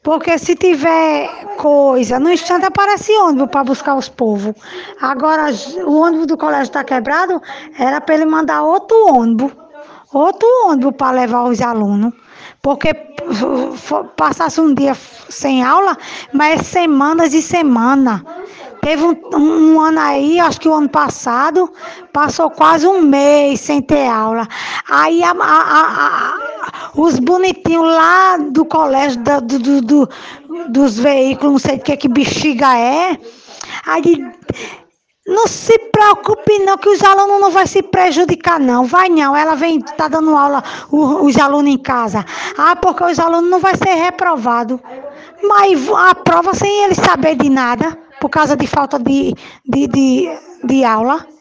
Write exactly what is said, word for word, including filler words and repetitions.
Porque se tiver coisa, no instante aparece ônibus para buscar os povos. Agora, o ônibus do colégio está quebrado, era para ele mandar outro ônibus. Outro ônibus para levar os alunos. Porque f- passasse um dia sem aula, mas semanas e semanas. Teve um, um, um ano aí, acho que o ano passado, passou quase um mês sem ter aula. Aí a- a- a- a- os bonitinhos lá do colégio, da- do, do- do- dos veículos, não sei o que, que bexiga é. Aí não se preocupe não, que os alunos não vão se prejudicar não. Vai não, ela vem, tá dando aula, o- os alunos em casa. Ah, porque os alunos não vão ser reprovados. Mas a prova sem eles saber de nada, por causa de falta de, de, de, de aula.